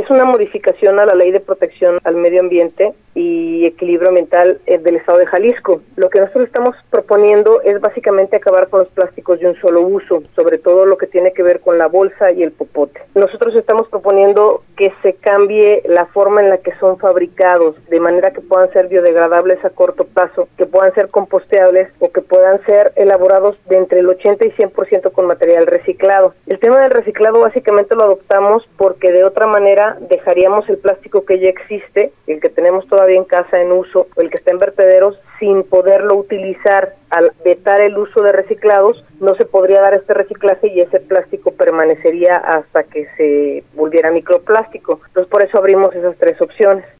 Es una modificación a la Ley de Protección al Medio Ambiente y Equilibrio Ambiental del Estado de Jalisco. Lo que nosotros estamos proponiendo es básicamente acabar con los plásticos de un solo uso, sobre todo lo que tiene que ver con la bolsa y el popote. Nosotros estamos proponiendo que se cambie la forma en la que son fabricados, de manera que puedan ser biodegradables a corto plazo, que puedan ser composteables o que puedan ser elaborados de entre el 80 y 100% con material reciclado. El tema del reciclado básicamente lo adoptamos porque de otra manera dejaríamos el plástico que ya existe, el que tenemos todavía en casa en uso, o el que está en vertederos, sin poderlo utilizar. Al vetar el uso de reciclados, no se podría dar este reciclaje y ese plástico permanecería hasta que se volviera microplástico. Entonces, por eso abrimos esas tres opciones.